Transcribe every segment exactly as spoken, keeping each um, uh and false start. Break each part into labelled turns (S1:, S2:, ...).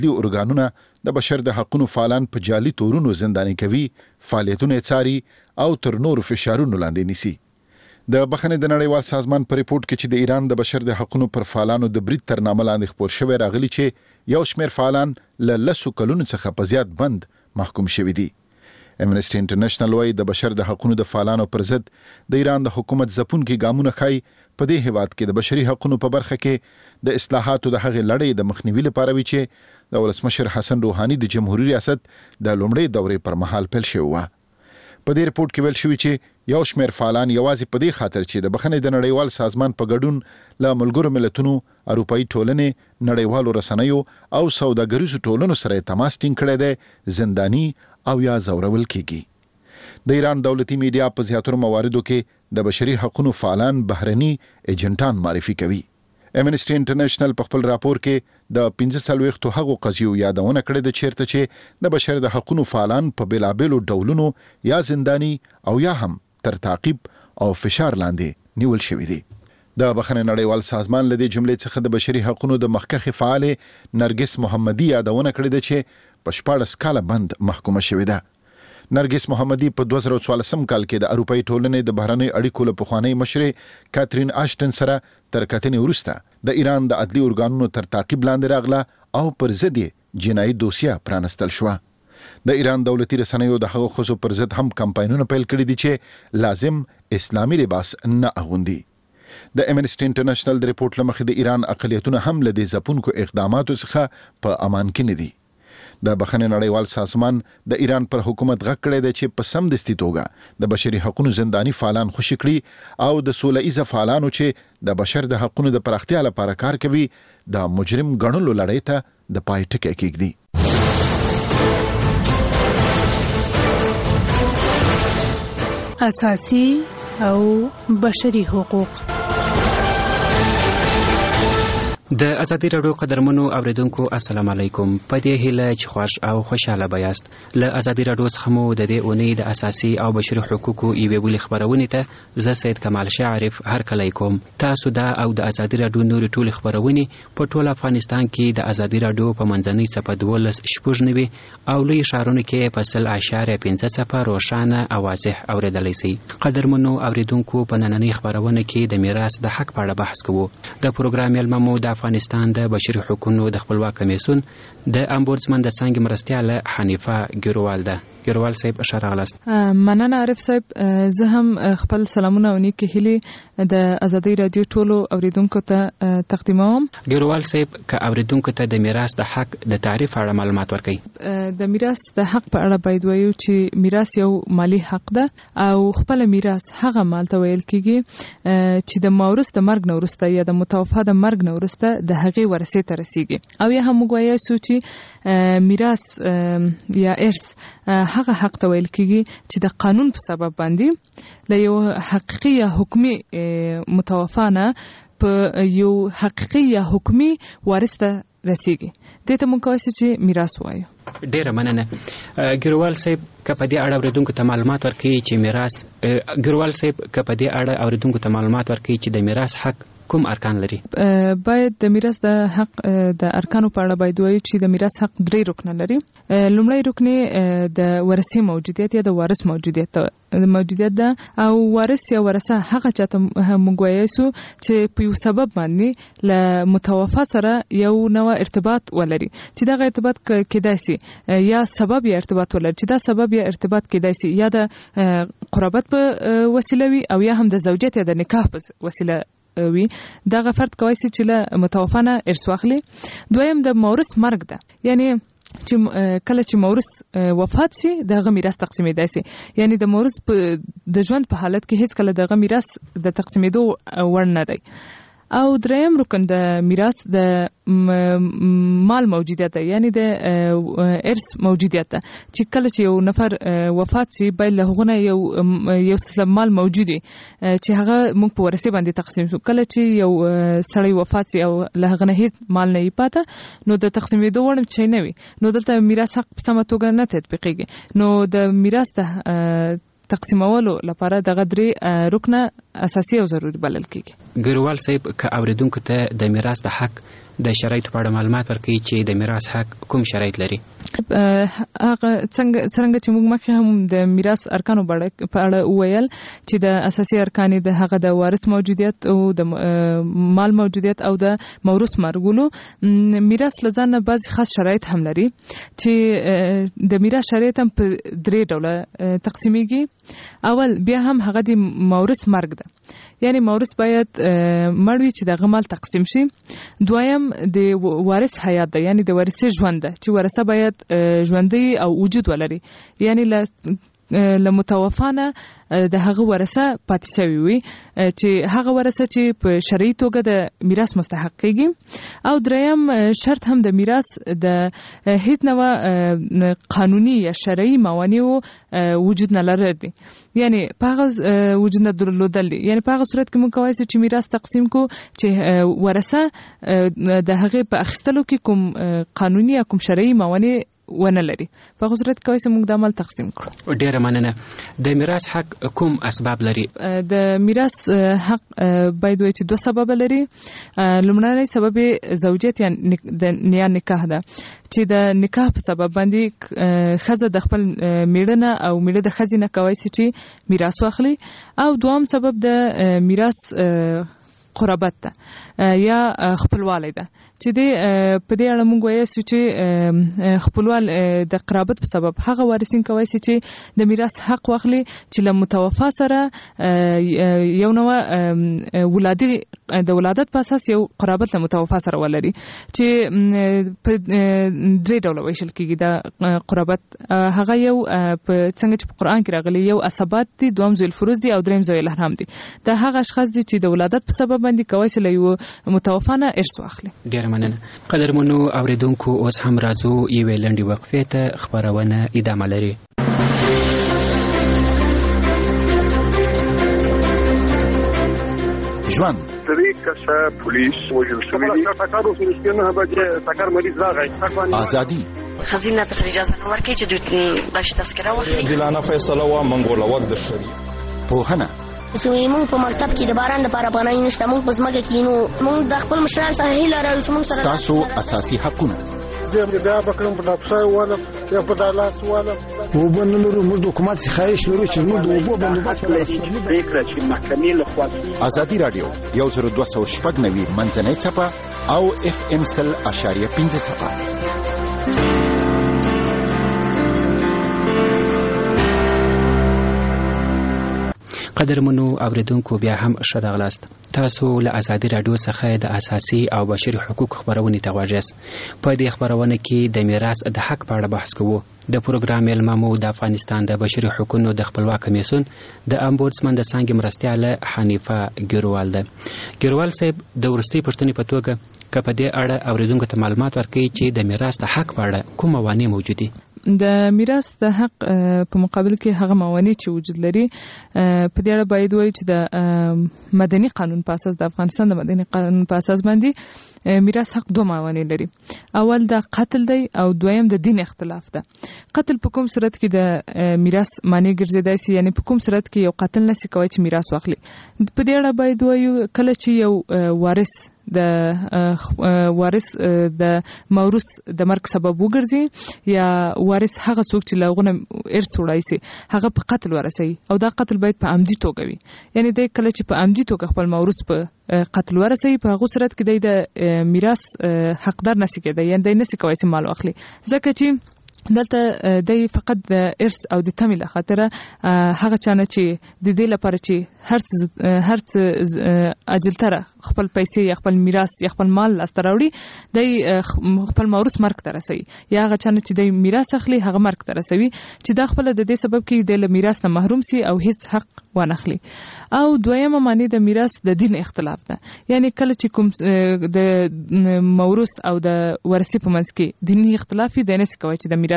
S1: عدلي ارګانونه د بشر د حقوقو فعالان په جعلي تورونو زنداني کوي، فعالیتونه څاري او تر نور فشارونو لاندې نیسي. د بخښنې د نړیوال سازمان په ریپورت کې چې د ایران د بشر د حقوقو پر فعالانو د برید تر نامه لاندې خپور شوی راغلی چې یو شمېر فعالان له لسو کلونو څخه په زیات بند محکوم شوي دي. امنسټي انټرنیشنل وايي د بشر د حقوقو د فعالانو پر ضد د ایران د حکومت ځپونکي ګامونه ښایي په دې هیواد کې د بشري حقوقو په برخه کې د اصلاحاتو د هغې لړۍ د مخنیوي لپاره وي چې د ولسمشر حسن روحاني د جمهوریت ریاست د لومړۍ دورې پر مهال پیل شوی و. په دې ریپورت کې ویل شوی چې یو شمېر فعالان یوازې په دې خاطر چې د بخښنې د نړیوال سازمان په ګډون له ملګرو ملتونو، اروپایي ټولنې، نړیوالو رسنیو او سوداګریزو ټولنو سره تماس ټینګ کړی دی زنداني او یا زورول کیږي. د ایران دولتي میډیا په زیاتره مواردو کې د بشري حقوقو فعالان بهرني ایجنټان معرفي کوي. امنسټي انټرنیشنل په خپل راپور کې د پنځه څلوېښتو هغو قضیو یادونه کړې ده چیرته چې د بشر د حقوقو فعالان په بېلابېلو ډولونو یا زنداني او یا هم تر تعقیب او فشار لاندې نیول شوي دي. د بخښنې نړیوال سازمان له دې جملې څخه د بشري حقوقو د مخکښې فعالې نرګس محمدي یادونه کړې ده چې په شپاړس کاله بند محکومه شوې ده. نرګس محمدي په دوه زره څوارلسم کال کې د اروپایي ټولنې د بهرنیو اړیکو له پخوانۍ مشرې کاترین آشټن سره تر کتنې وروسته د ایران د عدلي ارګانونو تر تعقیب لاندې راغله او پر ضد یې جنایي دوسیه پرانستل شوه. د ایران دولتي رسنیو د هغو ښځو پر ضد هم کمپاینونه پیل کړي دي چې لازم اسلامي لباس نه اغوندي. د امنسټي انټرنیشنل د ریپورت له مخې د ایران اقلیتونه هم له دې ځپونکو اقداماتو څخه په امان کې نه دي. د بخښنې نړیوال سازمان د ایران پر حکومت غږ کړی دی چې په سمدستي توګه د بشري حقوقو زنداني فعالان خوشي کړي او د سوله ایزه فعالانو چې د بشر د حقوقو د پراختیا لپاره کار کوي د مجرم ګڼلو لړۍ ته د پای ټکی کېږدي.
S2: اساسي او بشري حقوق.
S3: د ازادي راډیو قدرمنو اوریدونکو السلام علیکم. په دې هیله چې خوښ او خوشاله بیاست. له ازادي راډیو څخه مو د دې اونۍ د اساسي او بشري حقوقو یوې بلې خپرونې ته زه سید کمال شاعرف هرکلی کوم. تاسو دا او د ازادي راډیو نورې ټولې خپرونې په ټول افغانستان کې د ازادي راډیو په منځنۍ څپه دولس شپږ نوي او لوی ښارونو کې په سل اعشاریه پنځه څپه روښانه او واضح اوریدلی شئ. قدرمنو اوریدونکو په نننۍ خپرونه کې د میراث د حق په اړه بحث کوو. د پروګرام مېلمه مو د افغانستان د بشري حقوقو د خپلواک کمیسیون د امبودسمن د څانګې مرستیاله حنیفه ګیروال ده. ګیروال صاحب ښه راغلاست.
S4: مننه عارف صاحب. زه هم خپل سلامونه او نیکې هیلې د ازادي راډیو ټولو اوریدونکو ته تقدیموم.
S3: ګیروال صاحب که اوریدونکو ته د میراث د حق د تعریف اړه معلومات ورکړئ.
S4: د میراث د حق په اړه باید وایو چې میراث یو مالی حق ده او خپل میراث هغه مال ته ویل کیږي چې د مورث د مرګ نه وروسته یا د متوفا د مرګ نه وروسته د هغې ورثې ته رسیږي. او یا هم موږ وایو چې میراث یا ارث هغه حق ته ویل کیږي چې د قانون په سبب باندې له یو حقیقي یا حکمي متوفا نه په یو حقیقي یا حکمي وارث ته رسیږي. دې ته موږ کولی شو چې میراث وایو.
S3: ډیره مننه. ګیروال صاحب که په دې اړه اوریدونکو ته معلومات ورکړي چې میراث ګیروال صاحب که په دې اړه اوریدونکو ته معلومات ورکړي چې د میراث حق کوم ارکان لري؟
S4: باید د میراث د حق د ارکانو په اړه باید وایو چې د میراث حق درې رکنه لري. لومړی رکن د ورثې موجودیت یا د وارث موجودیت موجودیت ده او وارث یا ورثه هغه چاته موږ وایو چې په یو سبب باندې له متوفا سره یو نوع ارتباط ولري چې دغه ارتباط کېدای شي یا سبب یا ارتباط ولري چې دا سبب یا ارتباط کېدای شي یا د قرابت په وسیله وي او یا هم د زوجیت یا د نکاح په وسیله وي. دغه فرد کوي چې له متوفا نه ارث واخلي. دویم د مورث مرګ ده، یعنی چې کله چې مورث وفات شي دغه میراث تقسیمېدای شي، یعنی د مورث د ژوند په حالت کې هیڅ کله دغه میراث د تقسیمېدو وړ نه دی. او دریم رکن د میراث د مال موجودیت ده، یعنی د ارث موجودیت ده چې کله چې یو نفر وفات شي باید له هغه یو یو سلم مال موجودي چې هغه موږ په ورثه باندې تقسیم شو. کله چې یو سړی وفات شي او له هغه نه هیڅ مال نه پاته نو د تقسیمېدو وړ شی نه وي، نو دلته میراث حق په سمه توګه نه تطبیقیږي. نو د میراث د تقسیمولو لپاره دغه درې رکنه اساسي او ضروري بلل کیږي.
S3: ګیروال صاحب که اوریدونکو ته د میراث د حق د شرایطو په اړه معلومات ورکړي چې د میراث حق کوم شرایط لري.
S4: هغه څنګه څنګه چې موږ مخکې هم د میراث ارکانو په اړه وویل چې د اساسي ارکان د هغه د وارث موجودیت او د مال موجودیت او د موروث مرګولو، میراث لزان بعض خاص شرایط هم لري چې د میراث شرایط هم په درې ډوله تقسیمیږي. اول بیا هم هغه د موروث مرګ ده، یعنی موروث باید مړ وي چې د مال تقسیم شي. دویم د وارث حیات ده، یعنی د وارث ژوند ده چې ورثه باید ژوندۍ او وجود ولري، یعنی له له متوفانه د هغه ورثه پاتې شوی وي چې هغه ورثه چې په شرعي توګه د میراث مستحق کیږي. او دریم شرط هم د میراث د هیڅ نوع قانوني یا شرعي موانع وجود نه لري، یعنی په هغه وجود نه درلودل، یعنی په هغه صورت کې موږ کولی شو چې میراث تقسیم کو چې ورثه د هغه په اخیستلو کې کوم قانوني یا کوم شرعي موانع ونه لري. په هغه صورت کې کولی شو موږ د عمل تقسیم کړو.
S3: ډیره مننه. د میراث حق کوم اسباب لري؟
S4: د میراث حق باید وایي چې دوه سبب لري. لومړنی سبب زوجیت یا نکاح ده چې د نکاح په سبب باندې ښځه د خپل میړه نه او میړه د ښځې نه کولی شي چې میراث واخلي. او دوهم سبب د میراث قرابت ده یا خپلوالی ده چې د په دې اړه موږ وایو چې خپلوال د قرابت په سبب هغه وارثین کولی شي چې د میراث حق واخلي چې له متوفا سره یو نوع ولادي د ولادت په اساس یو قرابت له متوفا سره ولري، چې په درې ډوله ویشل کېږي. د قرابت هغه یو په څنګه چې په قرآن کې راغلي، یو عصبات دي، دویم ذوی الفروض دي او دریم ذوی الارحام دي. دا هغه اشخاص دي چې د ولادت په سبب باندې کولی شي له یو متوفا نه ارث واخلي.
S3: ډیره مننه. قدرمنو اوریدونکو، اوس هم راځو یوې لنډې وقفې ته. خبرونه ادامه لري.
S1: ژوند
S5: درې کسه پولیس وژل شوي دي. ټکر وشو چې نه بجې ټکر مریض راغی.
S1: ازادي
S6: خزینه په اجازه نه ورکړي چې دوی باش تذکره واخلي.
S5: دلانه فیصله وا منګول وخت د شری
S1: پوهنه
S7: چې موږ په مکتب کې د باران د لپاره پناه نشته، موږ په ځمکه کې نو موږ د خپل مشرانو سره هیله لرو چې موږ سره
S1: تاسو اساسي حقونه
S5: زه بیا بکرم په ډاکټر والا یا په دالاس والا
S8: وبنلو موږ د حکومت څخه خواهش لرو چې موږ د اوبو بندوبست
S5: ولرو. فکر چې محکمې له خوا
S1: ازادي رادیو یو زر دوه سوه شپږ نوي منځنۍ څپه او اف ام سل اشاریه پنځه څپه.
S3: قدرمنو اوریدونکو، بیا هم ښه راغلاست. تاسو له ازادي رادیو څخه د اساسي او بشري حقوق خبرونې ته غوږ یاست. په دې خبرونه کې د میراث د حق په اړه بحث کوو. د پروګرام میلمه مو د افغانستان د بشري حقوقو د خپلواک کمیسیون د امبودسمن د څانګې مرستیاله حنیفه ګیروال ده. ګیروال صاحب، د وروستۍ پوښتنې په توګه که په دې اړه اوریدونکو ته معلومات ورکړي چې د میراث د حق په اړه کوم موانع موجود دي؟
S4: د میراث د حق په مقابل کې هغه موانع چې وجود لري، په دې اړه باید وایي چې د مدني قانون په اساس، د افغانستان د مدني قانون په اساس باندې میراث حق دوه موانع لري. اول د قتل دی او دویم د دین اختلاف ده. قتل په کوم صورت کې د میراث معنی ګرځیدای شي، یعنی په کوم صورت کې یو قاتل نشي کوي چې میراث واخلي. په دې اړه باید وایو کله چې یو وارث د وارث د موروث د مرګ سبب وګرځي، یا وارث هغه څوک چې لغونه ارث وړای شي هغه په قتل ورسي، او دا قتل باید په عمدي توګه وي. یعنی د کله چې په عمدي توګه خپل موروث په قتل ورسي، په هغه صورت کې د میراث حقدار نشي کېدای، یعنی د نشي کوي چې مال واخلي، ځکه چې دلته د فقط د ارث او د تمې له خاطره هغه چانه چې د دې لپاره چې هر هر څه اجلتره خپل پیسې یا خپل میراث یا خپل مال لاسته راوړي، د خپل موروث مرګ ته رسوي، یا هغه چانه چې د میراث اخلي هغه مرګ ته رسوي، چې دا خپل د دې سبب کې د میراث نه محروم سي او هیڅ حق وانخلي. او دویمه معنی د میراث د دین اختلاف ده، یعنی کله چې کوم د موروث او د ورثي په منځ کې دینی اختلاف دی، نه سي کوي چې د میراث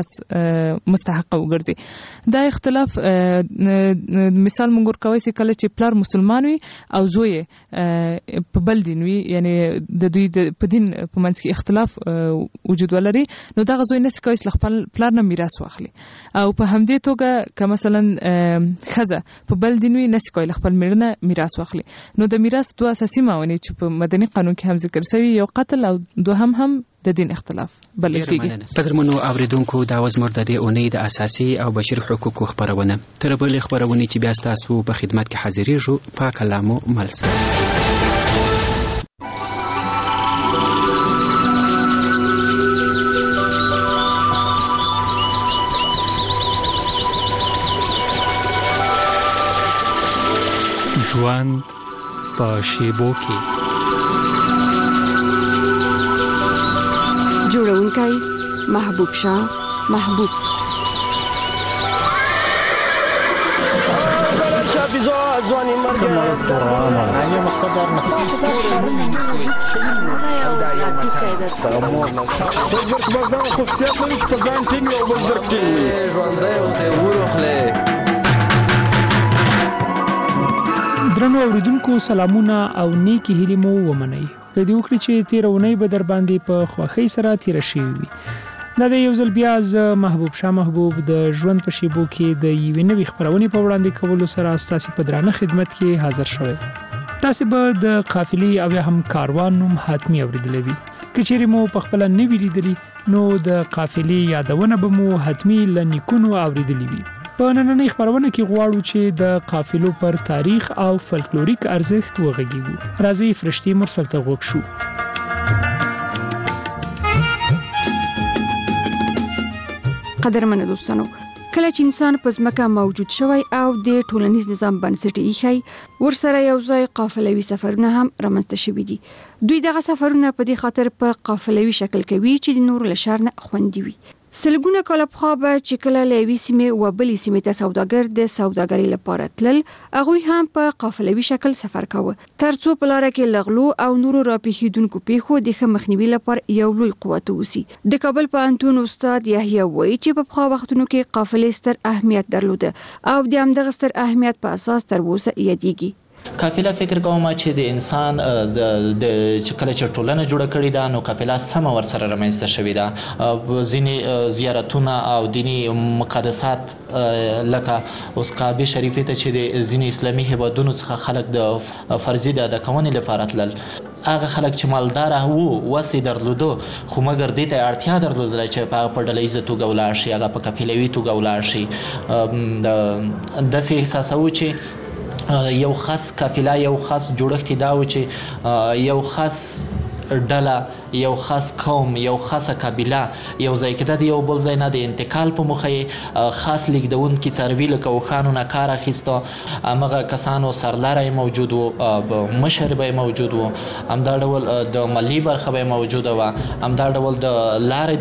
S4: میراث مستحق وګرځي. دا اختلاف مثال موږ ورکوي چې کله چې پلار مسلمان وي او زوی په بل دین وي، یعنی د دوی په دین په منځ کې اختلاف وجود ولري، نو دا زوی نشي کولی چې خپل پلار نه میراث واخلي. او په همدې توګه که مثلا ښځه په بل دین وي نشي کولی خپل میړه نه میراث واخلي. نو د میراث دوه اساسي موانع چې په مدني قانون کې هم ذکر شوی، یو قتل او دوهم هم د دین اختلاف بلل کېږي.
S3: قدرمنو اوریدونکو، دا وزمر د دې اونۍ د اساسي او بشري حقوقو خبرونه تر بلې خبرونې چې بیا ستاسو په خدمت کې حاضرېږو په کلامو ملسه.
S9: ژوند په شیبو کې.
S10: جوړونکی محبوب شاه محبوب.
S8: ځواني مرګ نه مقصد در بزرګ بزنه خصوصیت لري چې په ځان ټینګ او بزرګ ټینګ ژوندۍ اوسې ورخله.
S9: درنو اوریدونکو، سلامونه او نیکی هیلې مو ومنئ. خدای دې وکړي چې تیر اونۍ به در باندې په خوښۍ سره تیر شي وي. دا د یو ځل بیا ز محبوب شاه محبوب د ژوند په شیبو کې د یوې نوې خبرونې په وړاندې کولو سره ستاسو په درانه خدمت کې حاضر شوی. تاسو به د قافلې او هم کاروان نوم حتمی اوریدلی وي. که چیرې مو په خپل نه ویلیدلی نو د قافلې یادونه به مو حتمی له نیکونو اوریدلی وي. په نننۍ خبرونه کې غواړو چې د قافلو پر تاریخ او فلکلوریک ارزښت وغږیږو. راځي فرشتي مرسل ته غوږ شو.
S10: قدرمنو دوستانو، کله چې انسان په ځمکه موجود شوی او د ټولنیز نظام بنسټ ایښی، ورسره یو ځای قافلوي سفرونه هم رامنځته شوي دي. دوی دغه سفرونه په دې خاطر په قافلوي شکل کوي چې د نورو له شر نه خوندي وي. سلګونه کاله پخوا به چې کله له یوې سیمې و بلې سیمې ته سوداګر د سوداګرۍ لپاره تلل، هغوی هم په قافلوي شکل سفر کاوه، تر څو په لاره کې له غلو او نورو راپېښېدونکو پیښو د ښه مخنیوي لپاره یو لوی قوت واوسي. د کابل پوهنتون استاد یحیی وایي چې په پخوا وختونو کې قافلې ستر اهمیت درلوده او د همدغه ستر اهمیت په اساس تر اوسه یادېږي.
S11: قافله فکر کوم چې د انسان د چې کله چې ټولنه جوړه کړې ده نو قافله سم ور سره رامنځته شوې ده. ځینې زیارتونه او دینی مقدسات لکه اوس کعبه شریفه ته چې د ځینې اسلامي هیوادونو څخه خلک د فرضي د ادا کونې لپاره تلل، هغه خلک چې مالدار وو وسې درلودو خو مګر دې ته اړتیا درلودله چې په په ډلهیزه توګه ولاړ شي، هغه په قافلوي توګه ولاړ شي. داسې احساسوو چې یو خاص قافله، یو خاص جوړښت دا و چې یو خاص ډله، یو خاص قوم، یو خاصه قبیله یو ځای کې د یو بل ځای نه د انتقال په موخه خاص لیږدونکي څاروي لکه اوښانو نه کار اخیسته. همغه کسانو سرلاری موجود و، مشر به موجود و، همدا ډول د مالی برخه به موجوده وه، همدا ډول د لارې